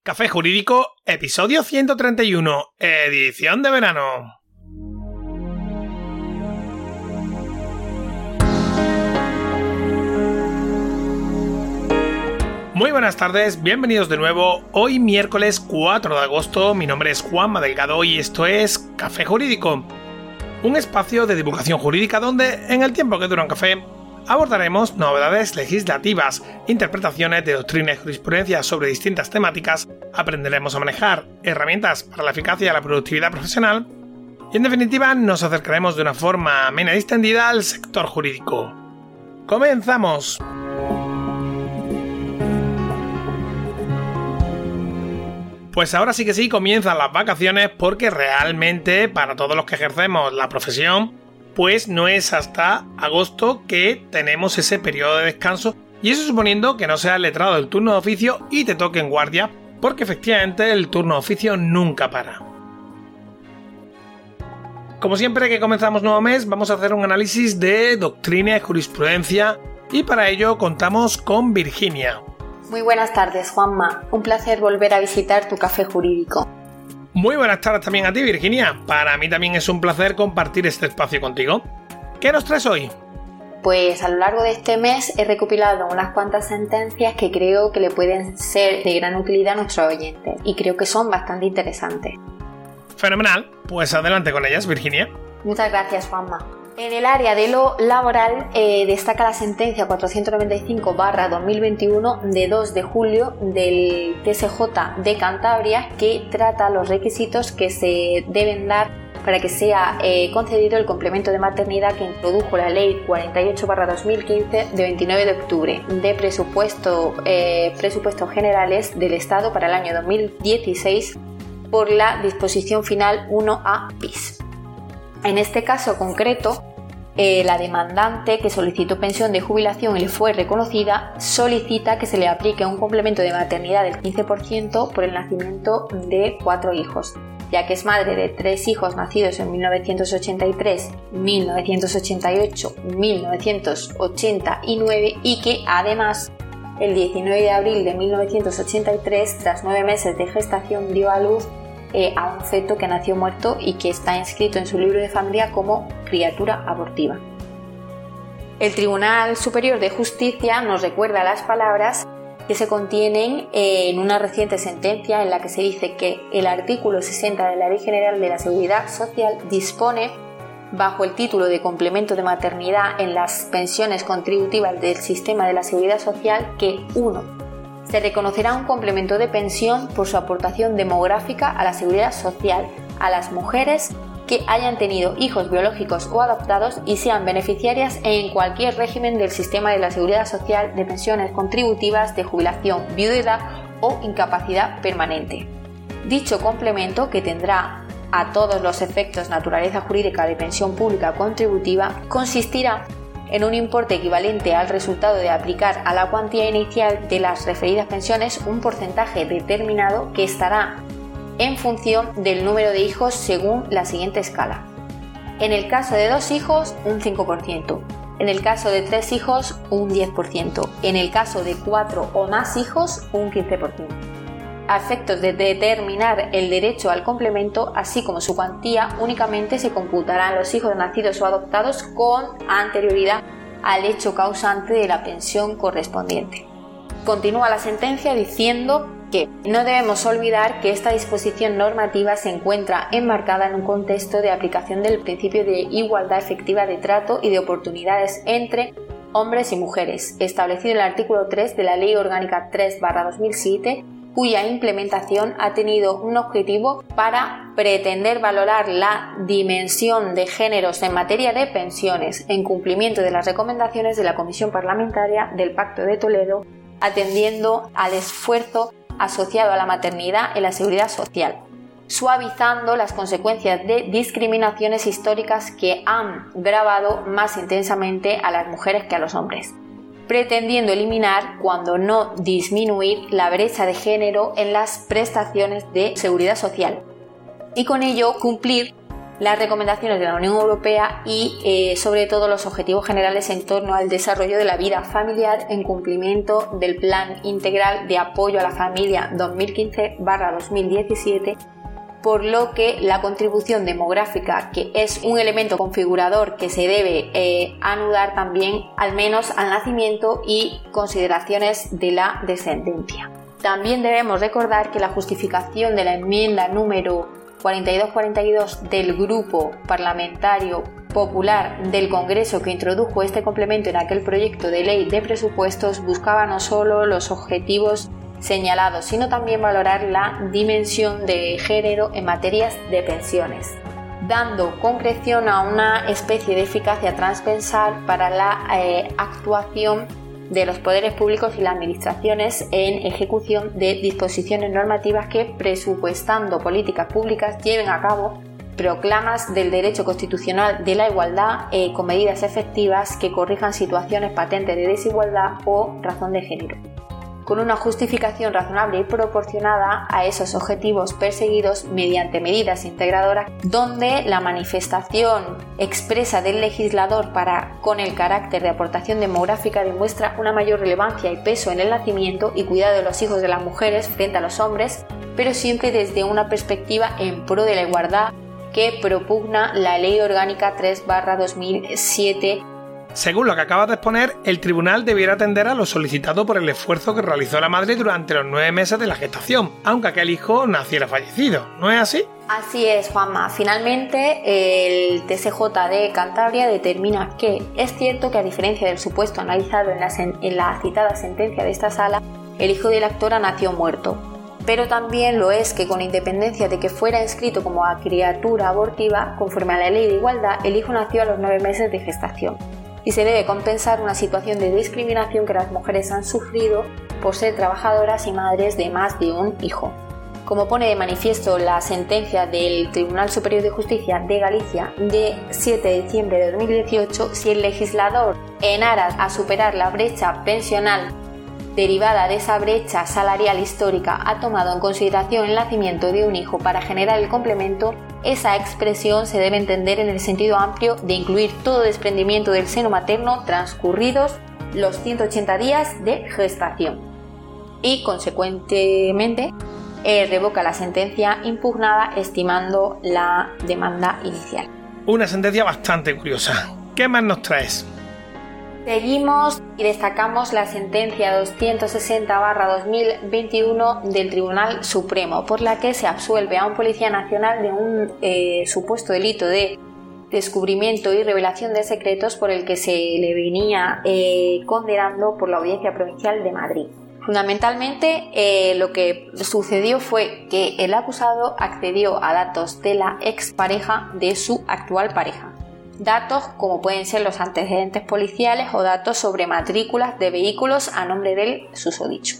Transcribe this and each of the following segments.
Café Jurídico, episodio 131, edición de verano. Muy buenas tardes, bienvenidos de nuevo. Hoy miércoles 4 de agosto, mi nombre es Juanma Delgado y esto es Café Jurídico, un espacio de divulgación jurídica donde, en el tiempo que dura un café, abordaremos novedades legislativas, interpretaciones de doctrina y jurisprudencia sobre distintas temáticas, aprenderemos a manejar herramientas para la eficacia y la productividad profesional y, en definitiva, nos acercaremos de una forma amena y distendida al sector jurídico. ¡Comenzamos! Pues ahora sí que sí, comienzan las vacaciones porque realmente para todos los que ejercemos la profesión, pues no es hasta agosto que tenemos ese periodo de descanso, y eso suponiendo que no seas letrado del turno de oficio y te toque en guardia, porque efectivamente el turno de oficio nunca para. Como siempre que comenzamos nuevo mes, vamos a hacer un análisis de doctrina y jurisprudencia, y para ello contamos con Virginia. Muy buenas tardes, Juanma. Un placer volver a visitar tu café jurídico. Muy buenas tardes también a ti, Virginia. Para mí también es un placer compartir este espacio contigo. ¿Qué nos traes hoy? Pues a lo largo de este mes he recopilado unas cuantas sentencias que creo que le pueden ser de gran utilidad a nuestros oyentes y creo que son bastante interesantes. Fenomenal. Pues adelante con ellas, Virginia. Muchas gracias, Juanma. En el área de lo laboral destaca la sentencia 495/2021 de 2 de julio del TSJ de Cantabria, que trata los requisitos que se deben dar para que sea concedido el complemento de maternidad que introdujo la Ley 48/2015 de 29 de octubre de presupuestos generales del Estado para el año 2016 por la disposición final 1A bis. En este caso concreto, la demandante que solicitó pensión de jubilación y le fue reconocida solicita que se le aplique un complemento de maternidad del 15% por el nacimiento de 4 hijos, ya que es madre de 3 hijos nacidos en 1983, 1988, 1989 y que además el 19 de abril de 1983, tras 9 meses de gestación, dio a luz a un feto que nació muerto y que está inscrito en su libro de familia como criatura abortiva. El Tribunal Superior de Justicia nos recuerda las palabras que se contienen en una reciente sentencia en la que se dice que el artículo 60 de la Ley General de la Seguridad Social dispone, bajo el título de complemento de maternidad en las pensiones contributivas del sistema de la Seguridad Social, que 1. Se reconocerá un complemento de pensión por su aportación demográfica a la seguridad social a las mujeres que hayan tenido hijos biológicos o adoptados y sean beneficiarias en cualquier régimen del sistema de la seguridad social de pensiones contributivas de jubilación, viudedad o incapacidad permanente. Dicho complemento, que tendrá a todos los efectos naturaleza jurídica de pensión pública contributiva, consistirá en un importe equivalente al resultado de aplicar a la cuantía inicial de las referidas pensiones un porcentaje determinado que estará en función del número de hijos según la siguiente escala. En el caso de 2 hijos, un 5%. En el caso de 3 hijos, un 10%. En el caso de 4 o más hijos, un 15%. A efectos de determinar el derecho al complemento, así como su cuantía, únicamente se computarán los hijos nacidos o adoptados con anterioridad al hecho causante de la pensión correspondiente. Continúa la sentencia diciendo que no debemos olvidar que esta disposición normativa se encuentra enmarcada en un contexto de aplicación del principio de igualdad efectiva de trato y de oportunidades entre hombres y mujeres, establecido en el artículo 3 de la Ley Orgánica 3/2007, cuya implementación ha tenido un objetivo para pretender valorar la dimensión de géneros en materia de pensiones en cumplimiento de las recomendaciones de la Comisión Parlamentaria del Pacto de Toledo, atendiendo al esfuerzo asociado a la maternidad en la seguridad social, suavizando las consecuencias de discriminaciones históricas que han gravado más intensamente a las mujeres que a los hombres, pretendiendo eliminar, cuando no disminuir, la brecha de género en las prestaciones de seguridad social y con ello cumplir las recomendaciones de la Unión Europea y sobre todo los objetivos generales en torno al desarrollo de la vida familiar en cumplimiento del Plan Integral de Apoyo a la Familia 2015/2017, por lo que la contribución demográfica, que es un elemento configurador que se debe anudar también al menos al nacimiento y consideraciones de la descendencia. También debemos recordar que la justificación de la enmienda número 4242 del Grupo Parlamentario Popular del Congreso, que introdujo este complemento en aquel proyecto de ley de presupuestos, buscaba no solo los objetivos señalados, sino también valorar la dimensión de género en materias de pensiones, dando concreción a una especie de eficacia transversal para la actuación de los poderes públicos y las administraciones en ejecución de disposiciones normativas que, presupuestando políticas públicas, lleven a cabo proclamas del derecho constitucional de la igualdad con medidas efectivas que corrijan situaciones patentes de desigualdad o razón de género, con una justificación razonable y proporcionada a esos objetivos perseguidos mediante medidas integradoras, donde la manifestación expresa del legislador para con el carácter de aportación demográfica demuestra una mayor relevancia y peso en el nacimiento y cuidado de los hijos de las mujeres frente a los hombres, pero siempre desde una perspectiva en pro de la igualdad que propugna la Ley Orgánica 3/2007. Según lo que acabas de exponer, el tribunal debiera atender a lo solicitado por el esfuerzo que realizó la madre durante los 9 meses de la gestación, aunque aquel hijo naciera fallecido, ¿no es así? Así es, Juanma. Finalmente, el TSJ de Cantabria determina que es cierto que, a diferencia del supuesto analizado en la citada sentencia de esta sala, el hijo de la actora nació muerto. Pero también lo es que, con independencia de que fuera inscrito como criatura abortiva, conforme a la Ley de Igualdad, el hijo nació a los 9 meses de gestación. Y se debe compensar una situación de discriminación que las mujeres han sufrido por ser trabajadoras y madres de más de un hijo. Como pone de manifiesto la sentencia del Tribunal Superior de Justicia de Galicia de 7 de diciembre de 2018, si el legislador, en aras a superar la brecha pensional derivada de esa brecha salarial histórica, ha tomado en consideración el nacimiento de un hijo para generar el complemento, esa expresión se debe entender en el sentido amplio de incluir todo desprendimiento del seno materno transcurridos los 180 días de gestación y, consecuentemente, revoca la sentencia impugnada, estimando la demanda inicial. Una sentencia bastante curiosa. ¿Qué más nos traes? Seguimos y destacamos la sentencia 260/2021 del Tribunal Supremo, por la que se absuelve a un policía nacional de un supuesto delito de descubrimiento y revelación de secretos por el que se le venía condenando por la Audiencia Provincial de Madrid. Fundamentalmente, lo que sucedió fue que el acusado accedió a datos de la expareja de su actual pareja. Datos como pueden ser los antecedentes policiales o datos sobre matrículas de vehículos a nombre del susodicho.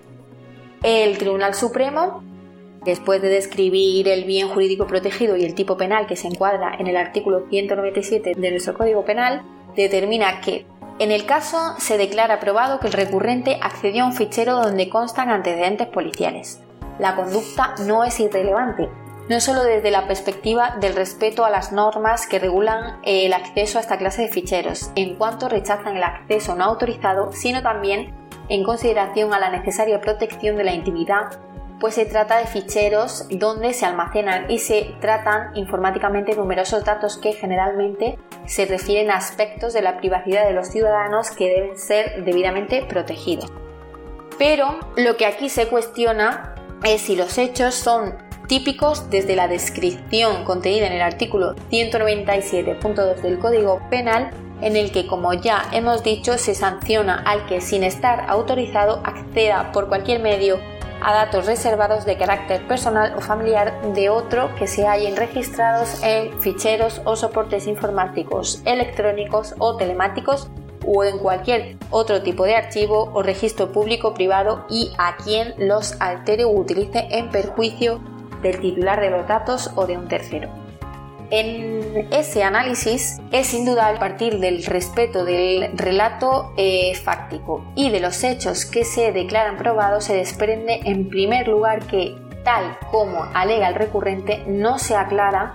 El Tribunal Supremo, después de describir el bien jurídico protegido y el tipo penal que se encuadra en el artículo 197 de nuestro Código Penal, determina que en el caso se declara probado que el recurrente accedió a un fichero donde constan antecedentes policiales. La conducta no es irrelevante, no solo desde la perspectiva del respeto a las normas que regulan el acceso a esta clase de ficheros, en cuanto rechazan el acceso no autorizado, sino también en consideración a la necesaria protección de la intimidad, pues se trata de ficheros donde se almacenan y se tratan informáticamente numerosos datos que generalmente se refieren a aspectos de la privacidad de los ciudadanos que deben ser debidamente protegidos. Pero lo que aquí se cuestiona es si los hechos son típicos desde la descripción contenida en el artículo 197.2 del Código Penal, en el que, como ya hemos dicho, se sanciona al que, sin estar autorizado, acceda por cualquier medio a datos reservados de carácter personal o familiar de otro que se hallen registrados en ficheros o soportes informáticos, electrónicos o telemáticos, o en cualquier otro tipo de archivo o registro público o privado, y a quien los altere o utilice en perjuicio del titular de los datos o de un tercero. En ese análisis es indudable partir del respeto del relato fáctico y de los hechos que se declaran probados. Se desprende en primer lugar que, tal como alega el recurrente, no se aclara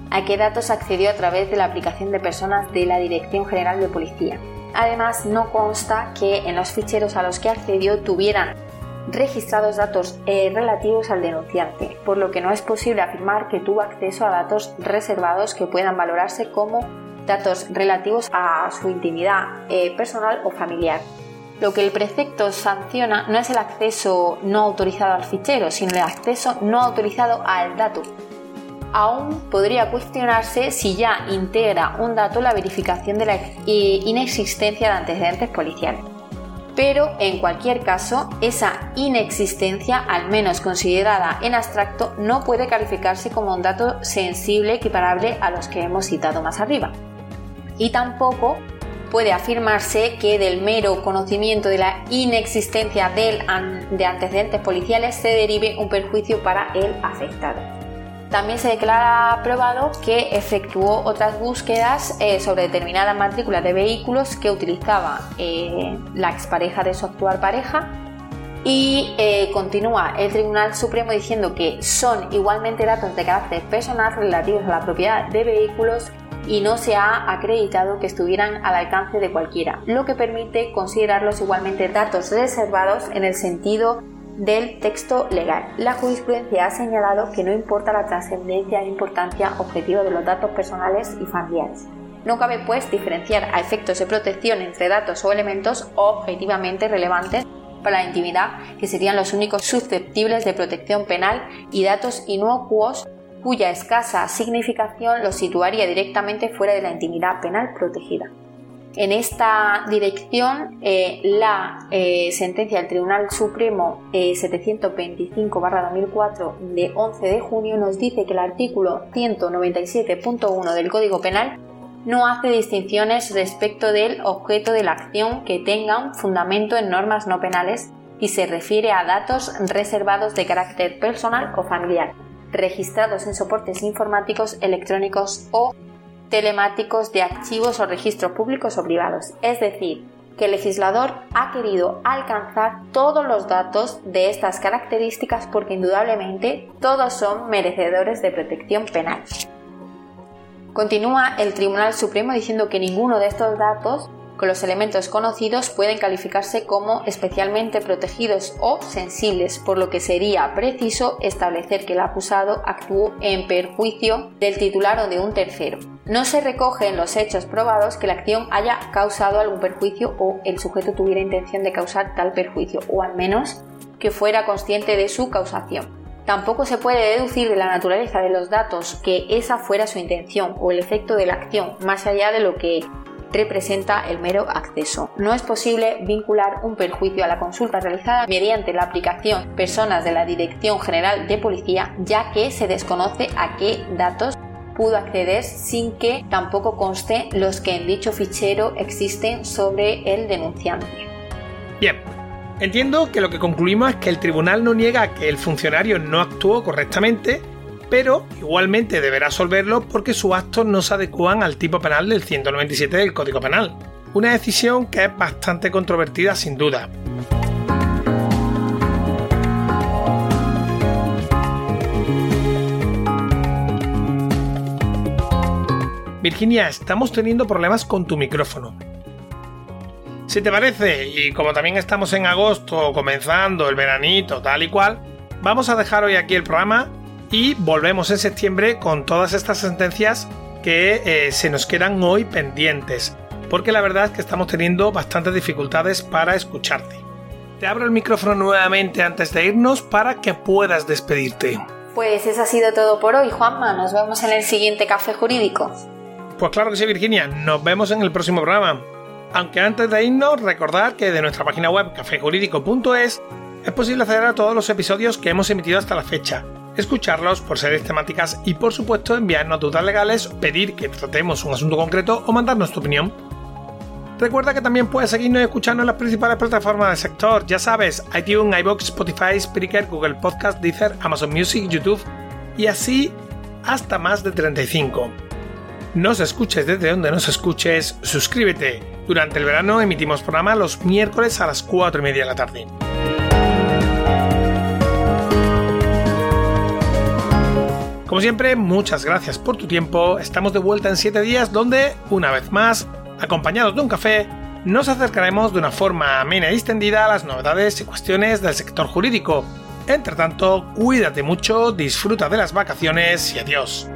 a qué datos accedió a través de la aplicación de personas de la Dirección General de Policía. Además, no consta que en los ficheros a los que accedió tuvieran registrados datos relativos al denunciante, por lo que no es posible afirmar que tuvo acceso a datos reservados que puedan valorarse como datos relativos a su intimidad personal o familiar. Lo que el precepto sanciona no es el acceso no autorizado al fichero, sino el acceso no autorizado al dato. Aún podría cuestionarse si ya integra un dato la verificación de la inexistencia de antecedentes policiales. Pero, en cualquier caso, esa inexistencia, al menos considerada en abstracto, no puede calificarse como un dato sensible equiparable a los que hemos citado más arriba. Y tampoco puede afirmarse que del mero conocimiento de la inexistencia de antecedentes policiales se derive un perjuicio para el afectado. También se declara probado que efectuó otras búsquedas sobre determinadas matrículas de vehículos que utilizaba la expareja de su actual pareja y continúa el Tribunal Supremo diciendo que son igualmente datos de carácter personal relativos a la propiedad de vehículos y no se ha acreditado que estuvieran al alcance de cualquiera, lo que permite considerarlos igualmente datos reservados en el sentido del texto legal. La jurisprudencia ha señalado que no importa la trascendencia e importancia objetiva de los datos personales y familiares. No cabe, pues, diferenciar a efectos de protección entre datos o elementos objetivamente relevantes para la intimidad, que serían los únicos susceptibles de protección penal, y datos inocuos cuya escasa significación los situaría directamente fuera de la intimidad penal protegida. En esta dirección, la sentencia del Tribunal Supremo 725/2004 de 11 de junio nos dice que el artículo 197.1 del Código Penal no hace distinciones respecto del objeto de la acción que tenga un fundamento en normas no penales y se refiere a datos reservados de carácter personal o familiar, registrados en soportes informáticos, electrónicos o telemáticos de archivos o registros públicos o privados. Es decir, que el legislador ha querido alcanzar todos los datos de estas características porque indudablemente todos son merecedores de protección penal. Continúa el Tribunal Supremo diciendo que ninguno de estos datos, con los elementos conocidos, pueden calificarse como especialmente protegidos o sensibles, por lo que sería preciso establecer que el acusado actuó en perjuicio del titular o de un tercero. No se recoge en los hechos probados que la acción haya causado algún perjuicio o el sujeto tuviera intención de causar tal perjuicio, o al menos que fuera consciente de su causación. Tampoco se puede deducir de la naturaleza de los datos que esa fuera su intención o el efecto de la acción, más allá de lo que representa el mero acceso. No es posible vincular un perjuicio a la consulta realizada mediante la aplicación personas de la Dirección General de Policía, ya que se desconoce a qué datos pudo acceder sin que tampoco conste los que en dicho fichero existen sobre el denunciante. Bien, entiendo que lo que concluimos es que el tribunal no niega que el funcionario no actuó correctamente, pero igualmente deberá absolverlo porque sus actos no se adecúan al tipo penal del 197 del Código Penal. Una decisión que es bastante controvertida sin duda. Virginia, estamos teniendo problemas con tu micrófono. Si te parece, y como también estamos en agosto, comenzando el veranito, tal y cual, vamos a dejar hoy aquí el programa y volvemos en septiembre con todas estas sentencias que se nos quedan hoy pendientes, porque la verdad es que estamos teniendo bastantes dificultades para escucharte. Te abro el micrófono nuevamente antes de irnos para que puedas despedirte. Pues eso ha sido todo por hoy, Juanma. Nos vemos en el siguiente Café Jurídico. Pues claro que sí, Virginia. Nos vemos en el próximo programa. Aunque antes de irnos, recordad que de nuestra página web cafejurídico.es es posible acceder a todos los episodios que hemos emitido hasta la fecha, escucharlos por series temáticas y, por supuesto, enviarnos dudas legales, pedir que tratemos un asunto concreto o mandarnos tu opinión. Recuerda que también puedes seguirnos y escucharnos en las principales plataformas del sector, ya sabes, iTunes, iVoox, Spotify, Spreaker, Google Podcast, Deezer, Amazon Music, YouTube y así hasta más de 35. Nos escuches desde donde nos escuches, suscríbete. Durante el verano emitimos programa los miércoles a las 4:30 de la tarde. Como Como siempre, muchas gracias por tu tiempo. Estamos de vuelta en 7 días donde, una vez más, acompañados de un café, nos acercaremos de una forma amena y distendida a las novedades y cuestiones del sector jurídico. Entre tanto, cuídate mucho, disfruta de las vacaciones y adiós.